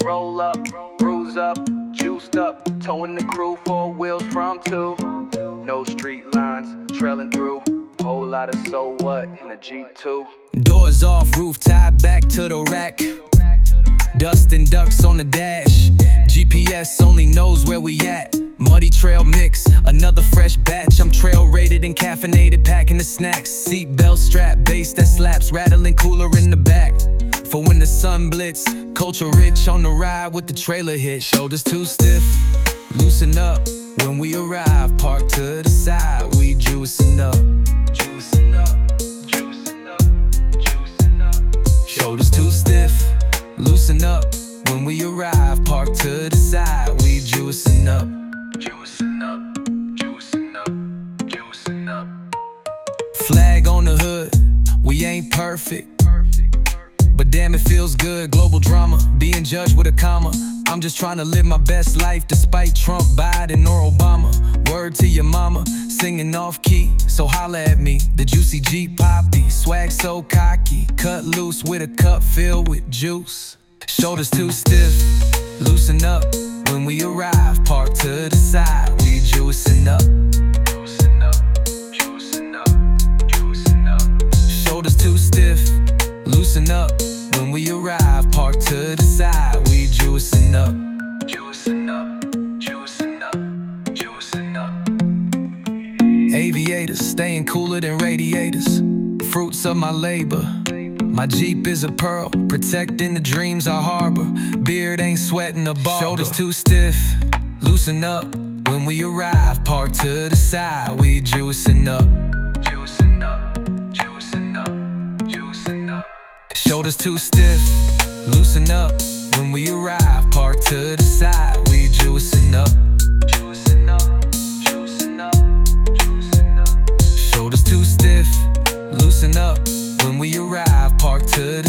Roll up, bruise up, juiced up, towing the crew, 4 wheels from 2. No street lines, trailing through. Whole lot of so what in a G2. Doors off, roof tied back to the rack. Dust and ducks on the dash. GPS only knows where we at. Muddy trail mix, another fresh batch. I'm trail rated and caffeinated, packing the snacks. Seatbelt strap, bass that slaps, rattling cooler in the back. For when the sun blitz, culture rich on the ride with the trailer hit. Shoulders too stiff, loosen up. When we arrive, park to the side, we juicing up. Juicing up, juicing up, juicing up. Shoulders too stiff, loosen up. When we arrive, park to the side, we juicing up. Juicing up, juicing up, juicing up. Flag on the hood, we ain't perfect, but damn it feels good. Global drama, being judged with a comma. I'm just trying to live my best life despite Trump, Biden, or Obama. Word to your mama, singing off key, so holla at me. The juicy G poppy, swag so cocky. Cut loose with a cup filled with juice. Shoulders too stiff, loosen up. When we arrive, park to the side, we juicing up. Juicing up, juicing up, juicing up. Shoulders too stiff, loosen up. When we arrive, park to the side, we juicing up. Juicing up, juicing up, juicing up. Aviators, staying cooler than radiators. Fruits of my labor. My Jeep is a pearl, protecting the dreams I harbor. Beard ain't sweating a bar. Shoulders too stiff, loosen up. When we arrive, park to the side, we juicing up. Juicing up, juicing up, juicing up. Shoulders too stiff, loosen up. When we arrive, park to the side, we juicing up. Juicing up, juicing up, juicing up. Shoulders too stiff, loosen up. When we arrive, park to the